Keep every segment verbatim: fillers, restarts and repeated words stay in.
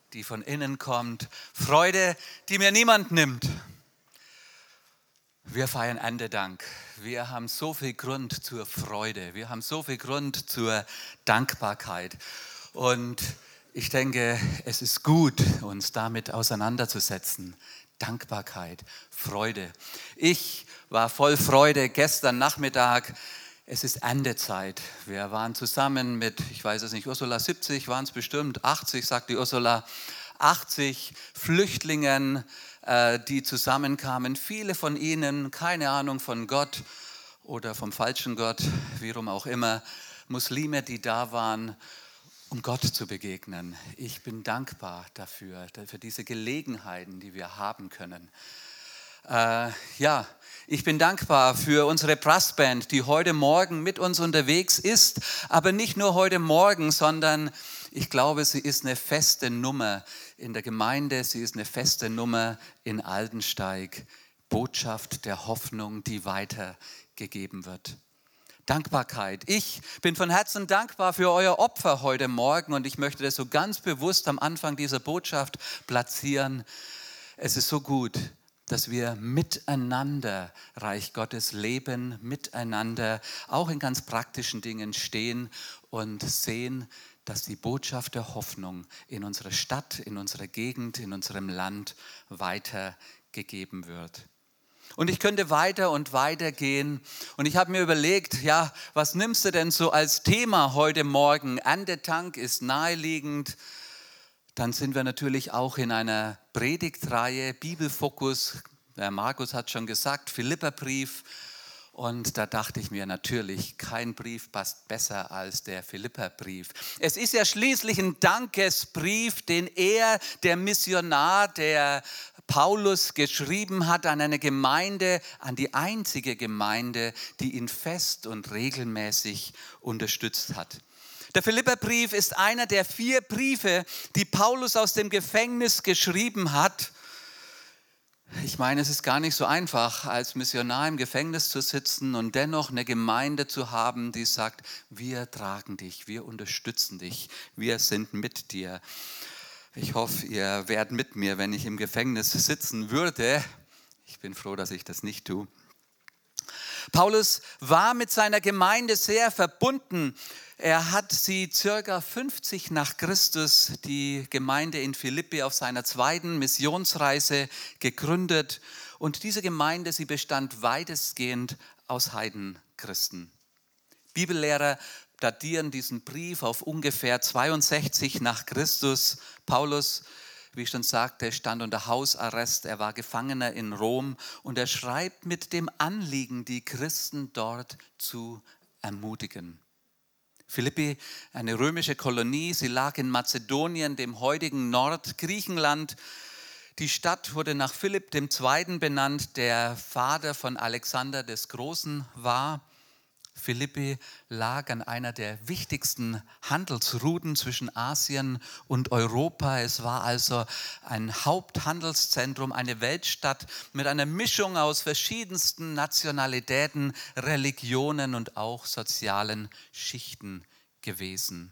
die von innen kommt. Freude, die mir niemand nimmt. Wir feiern Erntedank. Wir haben so viel Grund zur Freude. Wir haben so viel Grund zur Dankbarkeit. Und ich denke, es ist gut, uns damit auseinanderzusetzen. Dankbarkeit, Freude. Ich war voll Freude gestern Nachmittag. Es ist Erntezeit. Wir waren zusammen mit, ich weiß es nicht, Ursula, siebzig waren es bestimmt, achtzig, sagt die Ursula, achtzig Flüchtlingen, die zusammenkamen. Viele von ihnen, keine Ahnung von Gott oder vom falschen Gott, wie rum auch immer, Muslime, die da waren, um Gott zu begegnen. Ich bin dankbar dafür, für diese Gelegenheiten, die wir haben können. Äh, ja, ich bin dankbar für unsere Brassband, die heute Morgen mit uns unterwegs ist, aber nicht nur heute Morgen, sondern ich glaube, sie ist eine feste Nummer in der Gemeinde, sie ist eine feste Nummer in Aldensteig. Botschaft der Hoffnung, die weitergegeben wird. Dankbarkeit. Ich bin von Herzen dankbar für euer Opfer heute Morgen und ich möchte das so ganz bewusst am Anfang dieser Botschaft platzieren. Es ist so gut, dass wir miteinander Reich Gottes leben, miteinander auch in ganz praktischen Dingen stehen und sehen, dass die Botschaft der Hoffnung in unserer Stadt, in unserer Gegend, in unserem Land weitergegeben wird. Und ich könnte weiter und weiter gehen und ich habe mir überlegt, ja, was nimmst du denn so als Thema heute Morgen? Erntedank ist naheliegend. Dann sind wir natürlich auch in einer Predigtreihe, Bibelfokus. Der Markus hat schon gesagt, Philipperbrief. Und da dachte ich mir natürlich, kein Brief passt besser als der Philipperbrief. Es ist ja schließlich ein Dankesbrief, den er, der Missionar, der Paulus geschrieben hat an eine Gemeinde, an die einzige Gemeinde, die ihn fest und regelmäßig unterstützt hat. Der Philipperbrief ist einer der vier Briefe, die Paulus aus dem Gefängnis geschrieben hat. Ich meine, es ist gar nicht so einfach, als Missionar im Gefängnis zu sitzen und dennoch eine Gemeinde zu haben, die sagt, wir tragen dich, wir unterstützen dich, wir sind mit dir. Ich hoffe, ihr werdet mit mir, wenn ich im Gefängnis sitzen würde. Ich bin froh, dass ich das nicht tue. Paulus war mit seiner Gemeinde sehr verbunden. Er hat sie circa fünfzig nach Christus, die Gemeinde in Philippi, auf seiner zweiten Missionsreise gegründet. Und diese Gemeinde, sie bestand weitestgehend aus Heidenchristen. Bibellehrer datieren diesen Brief auf ungefähr zweiundsechzig nach Christus. Paulus, wie ich schon sagte, stand unter Hausarrest, er war Gefangener in Rom und er schreibt mit dem Anliegen, die Christen dort zu ermutigen. Philippi, eine römische Kolonie, sie lag in Mazedonien, dem heutigen Nordgriechenland. Die Stadt wurde nach Philipp dem Zweiten benannt, der Vater von Alexander des Großen war. Philippi lag an einer der wichtigsten Handelsrouten zwischen Asien und Europa. Es war also ein Haupthandelszentrum, eine Weltstadt mit einer Mischung aus verschiedensten Nationalitäten, Religionen und auch sozialen Schichten gewesen.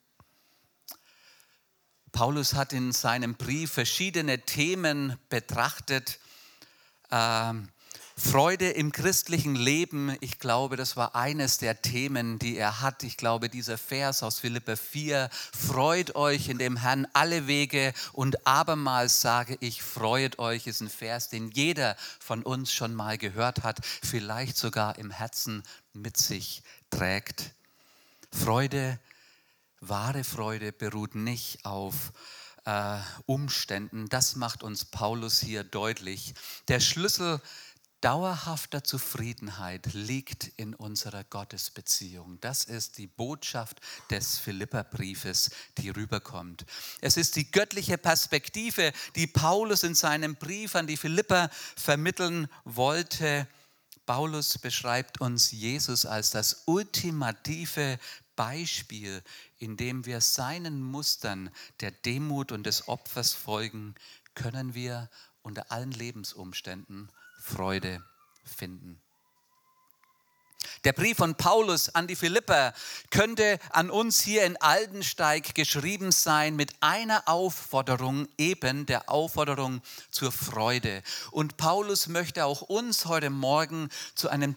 Paulus hat in seinem Brief verschiedene Themen betrachtet. Ähm, Freude im christlichen Leben, ich glaube, das war eines der Themen, die er hat. Ich glaube, dieser Vers aus Philipper vier, freut euch in dem Herrn alle Wege und abermals sage ich, freut euch, ist ein Vers, den jeder von uns schon mal gehört hat, vielleicht sogar im Herzen mit sich trägt. Freude, wahre Freude beruht nicht auf äh, Umständen. Das macht uns Paulus hier deutlich. Der Schlüssel dauerhafter Zufriedenheit liegt in unserer Gottesbeziehung. Das ist die Botschaft des Philipperbriefes, die rüberkommt. Es ist die göttliche Perspektive, die Paulus in seinem Brief an die Philipper vermitteln wollte. Paulus beschreibt uns Jesus als das ultimative Beispiel, in dem wir seinen Mustern der Demut und des Opfers folgen, können wir unter allen Lebensumständen Freude finden. Der Brief von Paulus an die Philipper könnte an uns hier in Aldensteig geschrieben sein mit einer Aufforderung, eben der Aufforderung zur Freude. Und Paulus möchte auch uns heute Morgen zu einem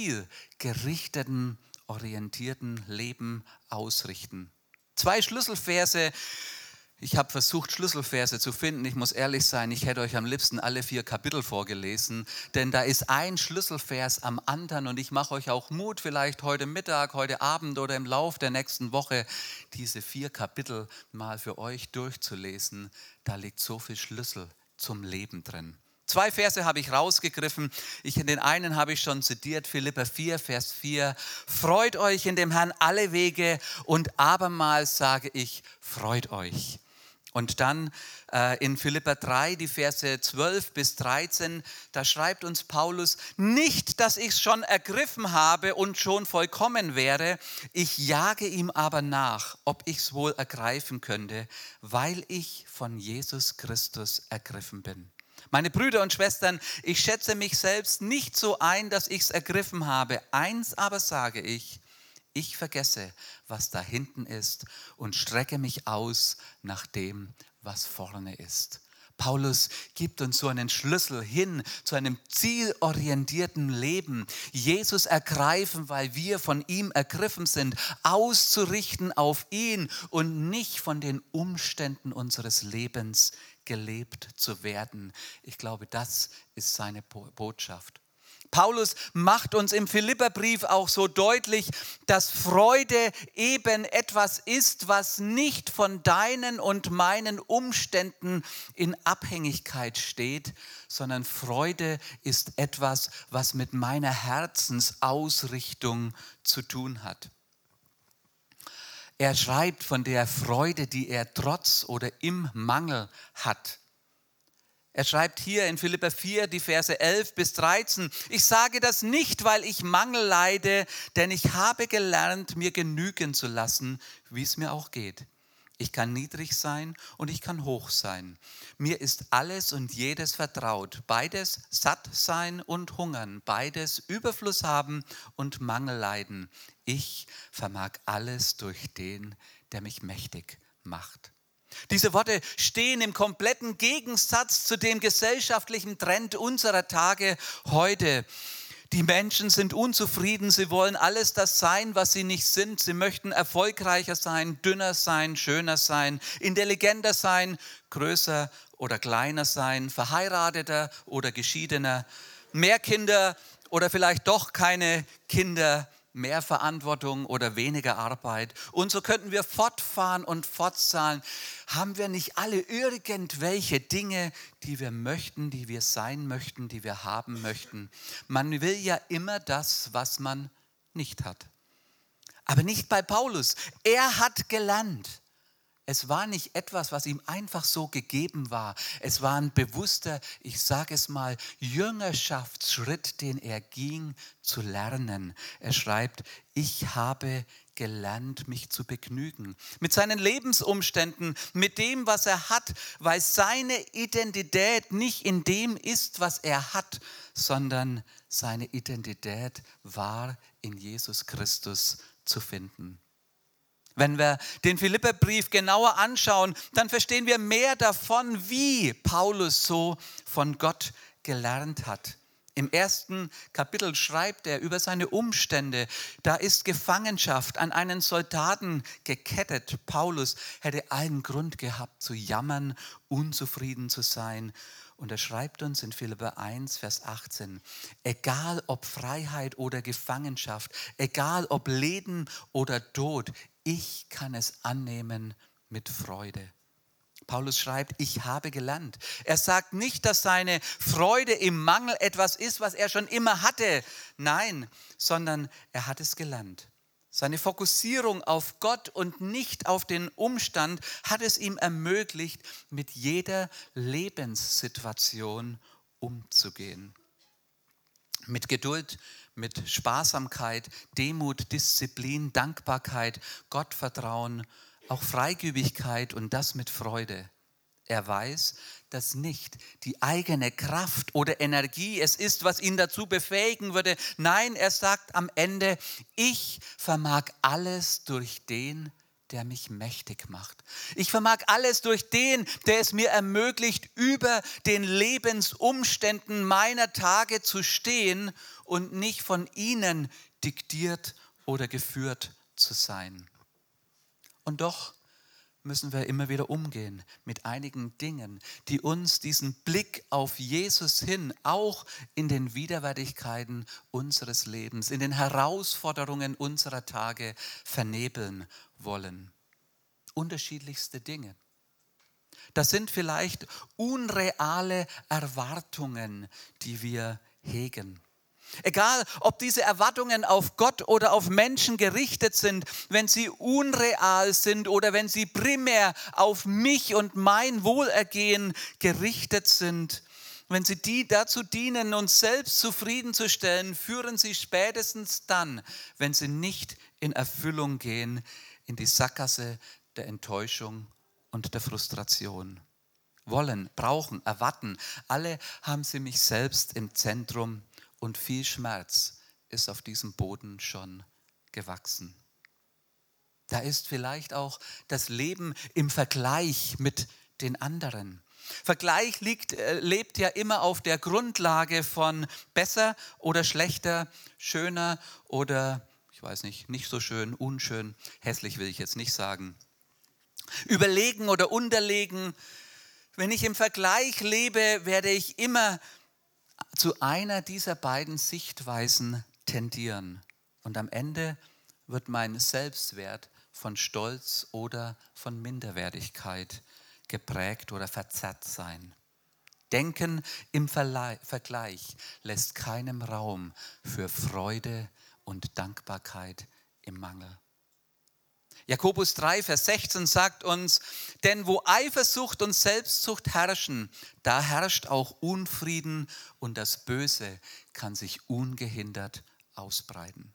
zielgerichteten, orientierten Leben ausrichten. Zwei Schlüsselverse. Ich habe versucht, Schlüsselverse zu finden. Ich muss ehrlich sein, ich hätte euch am liebsten alle vier Kapitel vorgelesen, denn da ist ein Schlüsselvers am anderen und ich mache euch auch Mut, vielleicht heute Mittag, heute Abend oder im Lauf der nächsten Woche diese vier Kapitel mal für euch durchzulesen. Da liegt so viel Schlüssel zum Leben drin. Zwei Verse habe ich rausgegriffen. Ich, den einen habe ich schon zitiert, Philipper vier, Vers vier. Freut euch in dem Herrn alle Wege und abermals sage ich, freut euch. Und dann äh, in Philipper drei, die Verse zwölf bis dreizehn, da schreibt uns Paulus, nicht, dass ich es schon ergriffen habe und schon vollkommen wäre, ich jage ihm aber nach, ob ich es wohl ergreifen könnte, weil ich von Jesus Christus ergriffen bin. Meine Brüder und Schwestern, ich schätze mich selbst nicht so ein, dass ich es ergriffen habe. Eins aber sage ich, ich vergesse, was da hinten ist und strecke mich aus nach dem, was vorne ist. Paulus gibt uns so einen Schlüssel hin zu einem zielorientierten Leben. Jesus ergreifen, weil wir von ihm ergriffen sind, auszurichten auf ihn und nicht von den Umständen unseres Lebens gelebt zu werden. Ich glaube, das ist seine Botschaft. Paulus macht uns im Philipperbrief auch so deutlich, dass Freude eben etwas ist, was nicht von deinen und meinen Umständen in Abhängigkeit steht, sondern Freude ist etwas, was mit meiner Herzensausrichtung zu tun hat. Er schreibt von der Freude, die er trotz oder im Mangel hat. Er schreibt hier in Philipper vier, die Verse elf bis dreizehn, ich sage das nicht, weil ich Mangel leide, denn ich habe gelernt, mir genügen zu lassen, wie es mir auch geht. Ich kann niedrig sein und ich kann hoch sein. Mir ist alles und jedes vertraut, beides satt sein und hungern, beides Überfluss haben und Mangel leiden. Ich vermag alles durch den, der mich mächtig macht. Diese Worte stehen im kompletten Gegensatz zu dem gesellschaftlichen Trend unserer Tage heute. Die Menschen sind unzufrieden, sie wollen alles das sein, was sie nicht sind. Sie möchten erfolgreicher sein, dünner sein, schöner sein, intelligenter sein, größer oder kleiner sein, verheirateter oder geschiedener, mehr Kinder oder vielleicht doch keine Kinder, mehr Verantwortung oder weniger Arbeit. Und so könnten wir fortfahren und fortzahlen. Haben wir nicht alle irgendwelche Dinge, die wir möchten, die wir sein möchten, die wir haben möchten? Man will ja immer das, was man nicht hat. Aber nicht bei Paulus. Er hat gelernt. Es war nicht etwas, was ihm einfach so gegeben war. Es war ein bewusster, ich sage es mal, Jüngerschaftsschritt, den er ging, zu lernen. Er schreibt, ich habe gelernt, mich zu begnügen. Mit seinen Lebensumständen, mit dem, was er hat, weil seine Identität nicht in dem ist, was er hat, sondern seine Identität war in Jesus Christus zu finden. Wenn wir den Philipperbrief genauer anschauen, dann verstehen wir mehr davon, wie Paulus so von Gott gelernt hat. Im ersten Kapitel schreibt er über seine Umstände. Da ist Gefangenschaft an einen Soldaten gekettet. Paulus hätte allen Grund gehabt zu jammern, unzufrieden zu sein. Und er schreibt uns in Philipper eins, Vers achtzehn, egal ob Freiheit oder Gefangenschaft, egal ob Leben oder Tod, ich kann es annehmen mit Freude. Paulus schreibt, ich habe gelernt. Er sagt nicht, dass seine Freude im Mangel etwas ist, was er schon immer hatte. Nein, sondern er hat es gelernt. Seine Fokussierung auf Gott und nicht auf den Umstand hat es ihm ermöglicht, mit jeder Lebenssituation umzugehen. Mit Geduld, mit Sparsamkeit, Demut, Disziplin, Dankbarkeit, Gottvertrauen, auch Freigebigkeit und das mit Freude. Er weiß, dass nicht die eigene Kraft oder Energie es ist, was ihn dazu befähigen würde. Nein, er sagt am Ende, ich vermag alles durch den, der mich mächtig macht. Ich vermag alles durch den, der es mir ermöglicht, über den Lebensumständen meiner Tage zu stehen und nicht von ihnen diktiert oder geführt zu sein. Und doch müssen wir immer wieder umgehen mit einigen Dingen, die uns diesen Blick auf Jesus hin, auch in den Widerwärtigkeiten unseres Lebens, in den Herausforderungen unserer Tage vernebeln wollen. Unterschiedlichste Dinge. Das sind vielleicht unreale Erwartungen, die wir hegen. Egal, ob diese Erwartungen auf Gott oder auf Menschen gerichtet sind, wenn sie unreal sind oder wenn sie primär auf mich und mein Wohlergehen gerichtet sind, wenn sie die dazu dienen, uns selbst zufriedenzustellen, führen sie spätestens dann, wenn sie nicht in Erfüllung gehen, in die Sackgasse der Enttäuschung und der Frustration. Wollen, brauchen, erwarten, alle haben sie mich selbst im Zentrum. Und viel Schmerz ist auf diesem Boden schon gewachsen. Da ist vielleicht auch das Leben im Vergleich mit den anderen. Vergleich liegt, äh, lebt ja immer auf der Grundlage von besser oder schlechter, schöner oder, ich weiß nicht, nicht so schön, unschön, hässlich will ich jetzt nicht sagen. Überlegen oder unterlegen. Wenn ich im Vergleich lebe, werde ich immer zu einer dieser beiden Sichtweisen tendieren. Und am Ende wird mein Selbstwert von Stolz oder von Minderwertigkeit geprägt oder verzerrt sein. Denken im Vergleich lässt keinem Raum für Freude und Dankbarkeit im Mangel. Jakobus drei, Vers sechzehn sagt uns, denn wo Eifersucht und Selbstsucht herrschen, da herrscht auch Unfrieden und das Böse kann sich ungehindert ausbreiten.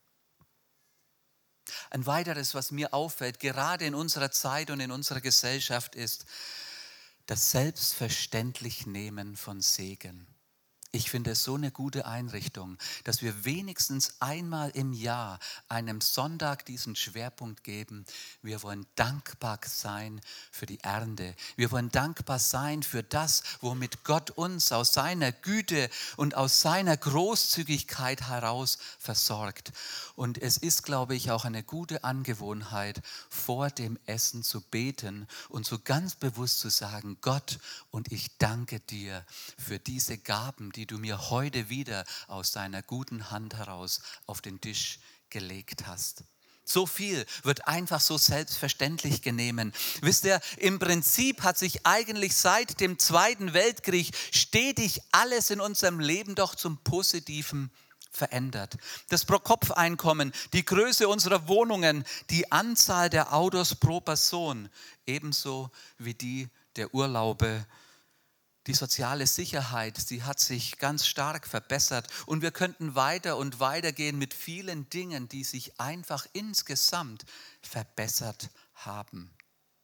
Ein weiteres, was mir auffällt, gerade in unserer Zeit und in unserer Gesellschaft, ist das Selbstverständlichnehmen von Segen. Ich finde es so eine gute Einrichtung, dass wir wenigstens einmal im Jahr einem Sonntag diesen Schwerpunkt geben. Wir wollen dankbar sein für die Ernte. Wir wollen dankbar sein für das, womit Gott uns aus seiner Güte und aus seiner Großzügigkeit heraus versorgt. Und es ist, glaube ich, auch eine gute Angewohnheit, vor dem Essen zu beten und so ganz bewusst zu sagen, Gott, und ich danke dir für diese Gaben, die die du mir heute wieder aus deiner guten Hand heraus auf den Tisch gelegt hast. So viel wird einfach so selbstverständlich genommen. Wisst ihr, im Prinzip hat sich eigentlich seit dem Zweiten Weltkrieg stetig alles in unserem Leben doch zum Positiven verändert. Das Pro-Kopf-Einkommen, die Größe unserer Wohnungen, die Anzahl der Autos pro Person, ebenso wie die der Urlaube. Die soziale Sicherheit, sie hat sich ganz stark verbessert und wir könnten weiter und weiter gehen mit vielen Dingen, die sich einfach insgesamt verbessert haben.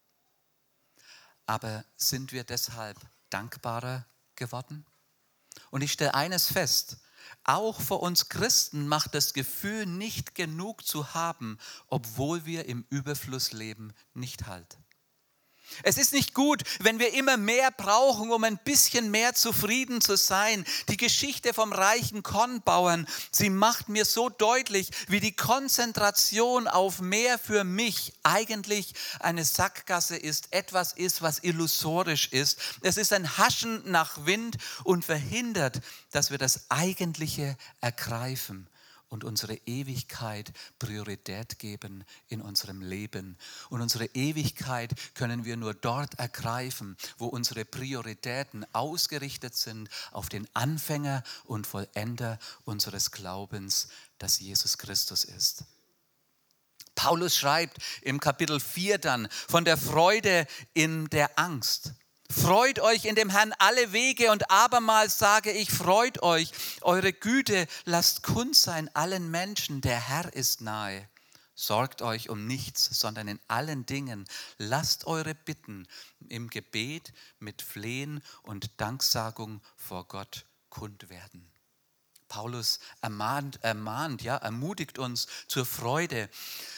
Aber sind wir deshalb dankbarer geworden? Und ich stelle eines fest, auch für uns Christen macht das Gefühl, nicht genug zu haben, obwohl wir im Überfluss leben, nicht halt. Es ist nicht gut, wenn wir immer mehr brauchen, um ein bisschen mehr zufrieden zu sein. Die Geschichte vom reichen Kornbauern, sie macht mir so deutlich, wie die Konzentration auf mehr für mich eigentlich eine Sackgasse ist, etwas ist, was illusorisch ist. Es ist ein Haschen nach Wind und verhindert, dass wir das Eigentliche ergreifen und unsere Ewigkeit Priorität geben in unserem Leben. Und unsere Ewigkeit können wir nur dort ergreifen, wo unsere Prioritäten ausgerichtet sind auf den Anfänger und Vollender unseres Glaubens, das Jesus Christus ist. Paulus schreibt im Kapitel vier dann von der Freude in der Angst. Freut euch in dem Herrn alle Wege und abermals sage ich, freut euch, eure Güte lasst kund sein allen Menschen, der Herr ist nahe. Sorgt euch um nichts, sondern in allen Dingen lasst eure Bitten im Gebet mit Flehen und Danksagung vor Gott kund werden. Paulus ermahnt, ermahnt, ja, ermutigt uns zur Freude.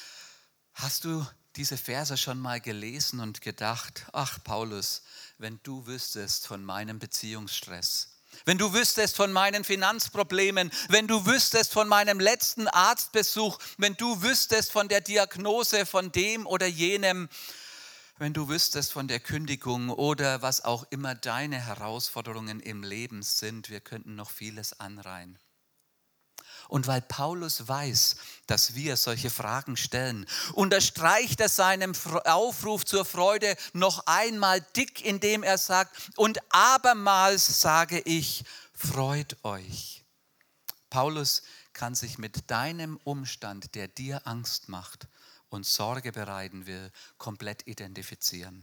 Hast du diese Verse schon mal gelesen und gedacht, ach Paulus, wenn du wüsstest von meinem Beziehungsstress, wenn du wüsstest von meinen Finanzproblemen, wenn du wüsstest von meinem letzten Arztbesuch, wenn du wüsstest von der Diagnose von dem oder jenem, wenn du wüsstest von der Kündigung oder was auch immer deine Herausforderungen im Leben sind, wir könnten noch vieles anreihen. Und weil Paulus weiß, dass wir solche Fragen stellen, unterstreicht er seinen Aufruf zur Freude noch einmal dick, indem er sagt, und abermals sage ich, freut euch. Paulus kann sich mit deinem Umstand, der dir Angst macht und Sorge bereiten will, komplett identifizieren.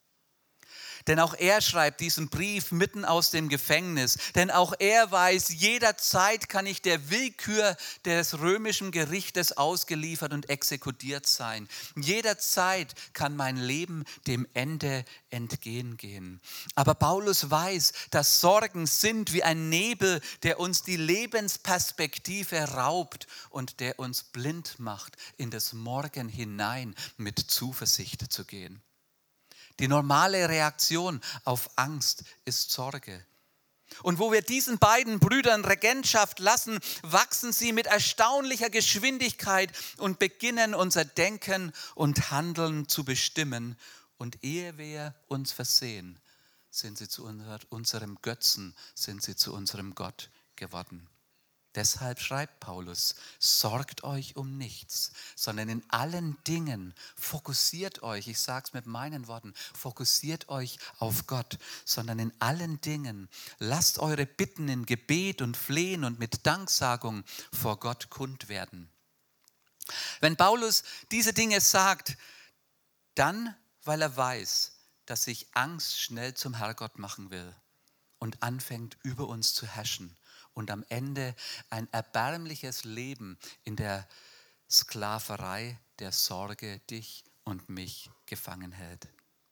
Denn auch er schreibt diesen Brief mitten aus dem Gefängnis. Denn auch er weiß, jederzeit kann ich der Willkür des römischen Gerichtes ausgeliefert und exekutiert sein. Jederzeit kann mein Leben dem Ende entgehen gehen. Aber Paulus weiß, dass Sorgen sind wie ein Nebel, der uns die Lebensperspektive raubt und der uns blind macht, in das Morgen hinein mit Zuversicht zu gehen. Die normale Reaktion auf Angst ist Sorge. Und wo wir diesen beiden Brüdern Regentschaft lassen, wachsen sie mit erstaunlicher Geschwindigkeit und beginnen unser Denken und Handeln zu bestimmen. Und ehe wir uns versehen, sind sie zu unserem Götzen, sind sie zu unserem Gott geworden. Deshalb schreibt Paulus, sorgt euch um nichts, sondern in allen Dingen fokussiert euch, ich sage es mit meinen Worten, fokussiert euch auf Gott, sondern in allen Dingen lasst eure Bitten in Gebet und Flehen und mit Danksagung vor Gott kund werden. Wenn Paulus diese Dinge sagt, dann, weil er weiß, dass sich Angst schnell zum Herrgott machen will und anfängt über uns zu herrschen. Und am Ende ein erbärmliches Leben in der Sklaverei der Sorge dich und mich gefangen hält.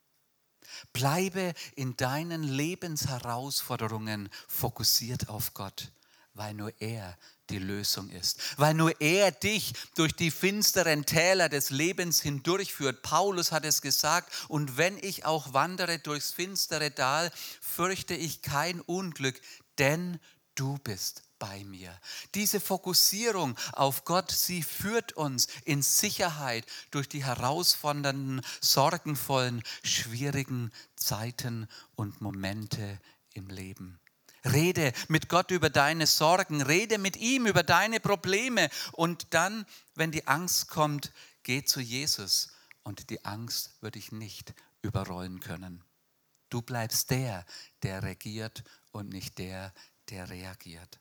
Bleibe in deinen Lebensherausforderungen fokussiert auf Gott, weil nur er die Lösung ist, weil nur er dich durch die finsteren Täler des Lebens hindurchführt. Paulus hat es gesagt, und wenn ich auch wandere durchs finstere Tal, fürchte ich kein Unglück, denn du bist bei mir. Diese Fokussierung auf Gott, sie führt uns in Sicherheit durch die herausfordernden, sorgenvollen, schwierigen Zeiten und Momente im Leben. Rede mit Gott über deine Sorgen, rede mit ihm über deine Probleme und dann, wenn die Angst kommt, geh zu Jesus und die Angst wird dich nicht überrollen können. Du bleibst der, der regiert und nicht der, der reagiert.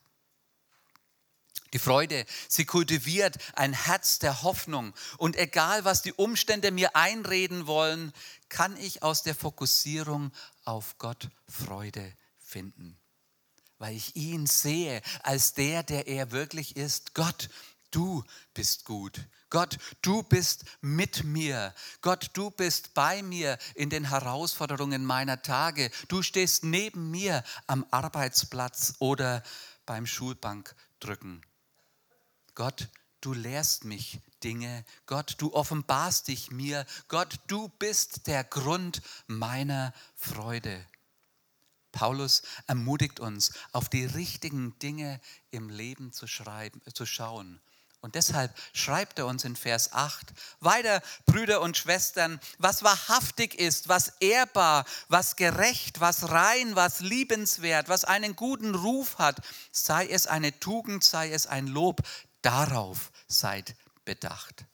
Die Freude, sie kultiviert ein Herz der Hoffnung. Und egal, was die Umstände mir einreden wollen, kann ich aus der Fokussierung auf Gott Freude finden. Weil ich ihn sehe als der, der er wirklich ist. Gott, du bist gut. Gott, du bist mit mir. Gott, du bist bei mir in den Herausforderungen meiner Tage. Du stehst neben mir am Arbeitsplatz oder beim Schulbankdrücken. Gott, du lehrst mich Dinge. Gott, du offenbarst dich mir. Gott, du bist der Grund meiner Freude. Paulus ermutigt uns, auf die richtigen Dinge im Leben zu, schreiben, zu schauen. Und deshalb schreibt er uns in Vers acht, weiter, Brüder und Schwestern, was wahrhaftig ist, was ehrbar, was gerecht, was rein, was liebenswert, was einen guten Ruf hat, sei es eine Tugend, sei es ein Lob, darauf seid bedacht.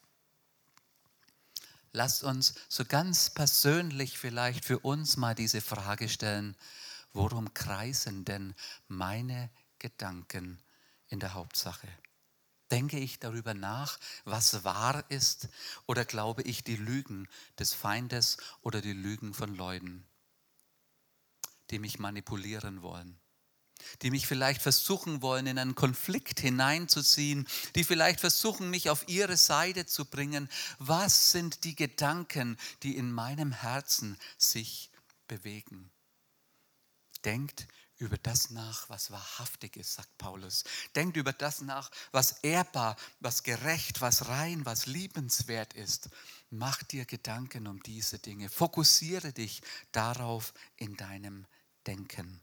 Lasst uns so ganz persönlich vielleicht für uns mal diese Frage stellen, worum kreisen denn meine Gedanken in der Hauptsache? Denke ich darüber nach, was wahr ist, oder glaube ich die Lügen des Feindes oder die Lügen von Leuten, die mich manipulieren wollen? die mich vielleicht versuchen wollen, in einen Konflikt hineinzuziehen, die vielleicht versuchen, mich auf ihre Seite zu bringen. Was sind die Gedanken, die in meinem Herzen sich bewegen? Denkt über das nach, was wahrhaftig ist, sagt Paulus. Denkt über das nach, was ehrbar, was gerecht, was rein, was liebenswert ist. Mach dir Gedanken um diese Dinge. Fokussiere dich darauf in deinem Denken.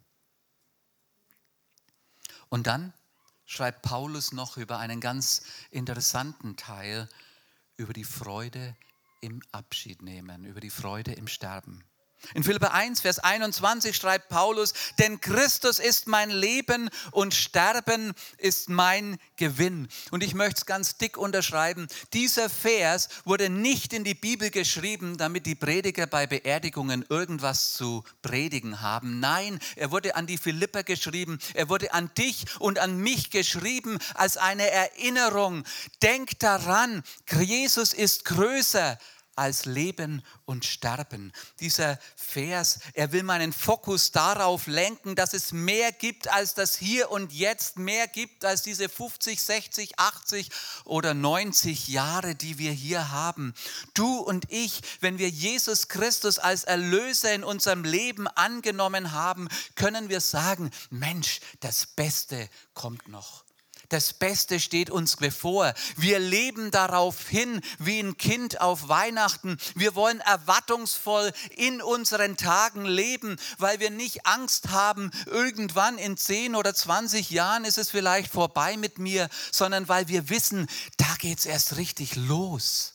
Und dann schreibt Paulus noch über einen ganz interessanten Teil, über die Freude im Abschied nehmen, über die Freude im Sterben. In Philipper eins, Vers einundzwanzig schreibt Paulus, denn Christus ist mein Leben und Sterben ist mein Gewinn. Und ich möchte es ganz dick unterschreiben, dieser Vers wurde nicht in die Bibel geschrieben, damit die Prediger bei Beerdigungen irgendwas zu predigen haben. Nein, er wurde an die Philipper geschrieben, er wurde an dich und an mich geschrieben als eine Erinnerung. Denk daran, Jesus ist größer als Leben und Sterben. Dieser Vers, er will meinen Fokus darauf lenken, dass es mehr gibt als das Hier und Jetzt, mehr gibt als diese fünfzig, sechzig, achtzig oder neunzig Jahre, die wir hier haben. Du und ich, wenn wir Jesus Christus als Erlöser in unserem Leben angenommen haben, können wir sagen, Mensch, das Beste kommt noch. Das Beste steht uns bevor. Wir leben darauf hin wie ein Kind auf Weihnachten. Wir wollen erwartungsvoll in unseren Tagen leben, weil wir nicht Angst haben, irgendwann in zehn oder zwanzig Jahren ist es vielleicht vorbei mit mir, sondern weil wir wissen, da geht es erst richtig los.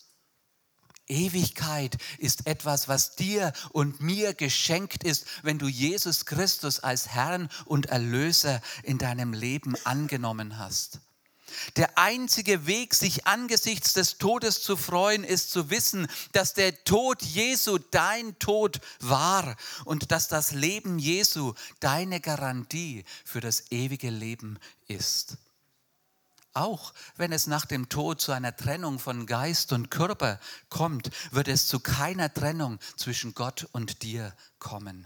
Ewigkeit ist etwas, was dir und mir geschenkt ist, wenn du Jesus Christus als Herrn und Erlöser in deinem Leben angenommen hast. Der einzige Weg, sich angesichts des Todes zu freuen, ist zu wissen, dass der Tod Jesu dein Tod war und dass das Leben Jesu deine Garantie für das ewige Leben ist. Auch wenn es nach dem Tod zu einer Trennung von Geist und Körper kommt, wird es zu keiner Trennung zwischen Gott und dir kommen.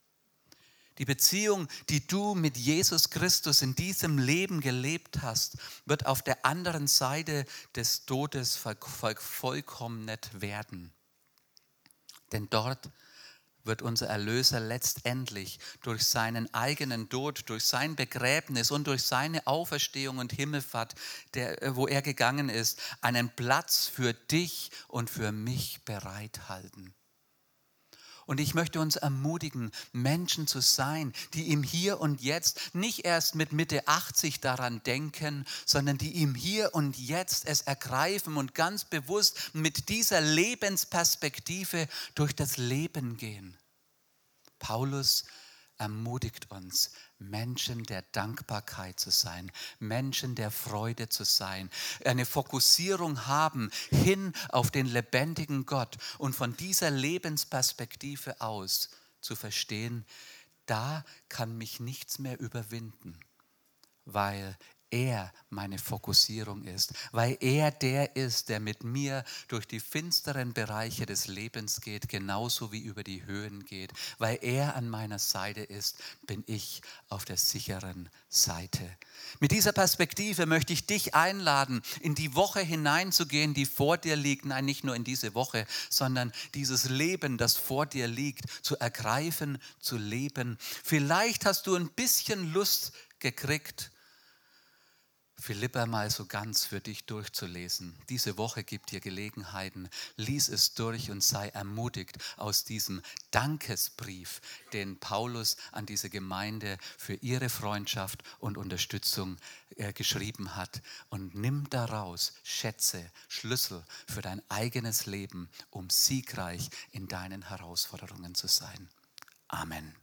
Die Beziehung, die du mit Jesus Christus in diesem Leben gelebt hast, wird auf der anderen Seite des Todes vollkommnet werden. Denn dort wird unser Erlöser letztendlich durch seinen eigenen Tod, durch sein Begräbnis und durch seine Auferstehung und Himmelfahrt, der, wo er gegangen ist, einen Platz für dich und für mich bereithalten. Und ich möchte uns ermutigen, Menschen zu sein, die im Hier und Jetzt nicht erst mit Mitte achtzig daran denken, sondern die im Hier und Jetzt es ergreifen und ganz bewusst mit dieser Lebensperspektive durch das Leben gehen. Paulus ermutigt uns, Menschen der Dankbarkeit zu sein, Menschen der Freude zu sein, eine Fokussierung haben hin auf den lebendigen Gott und von dieser Lebensperspektive aus zu verstehen, da kann mich nichts mehr überwinden, weil er meine Fokussierung ist, weil er der ist, der mit mir durch die finsteren Bereiche des Lebens geht, genauso wie über die Höhen geht. Weil er an meiner Seite ist, bin ich auf der sicheren Seite. Mit dieser Perspektive möchte ich dich einladen, in die Woche hineinzugehen, die vor dir liegt. Nein, nicht nur in diese Woche, sondern dieses Leben, das vor dir liegt, zu ergreifen, zu leben. Vielleicht hast du ein bisschen Lust gekriegt, Philipper mal so ganz für dich durchzulesen. Diese Woche gibt dir Gelegenheiten. Lies es durch und sei ermutigt aus diesem Dankesbrief, den Paulus an diese Gemeinde für ihre Freundschaft und Unterstützung äh, geschrieben hat. Und nimm daraus Schätze, Schlüssel für dein eigenes Leben, um siegreich in deinen Herausforderungen zu sein. Amen.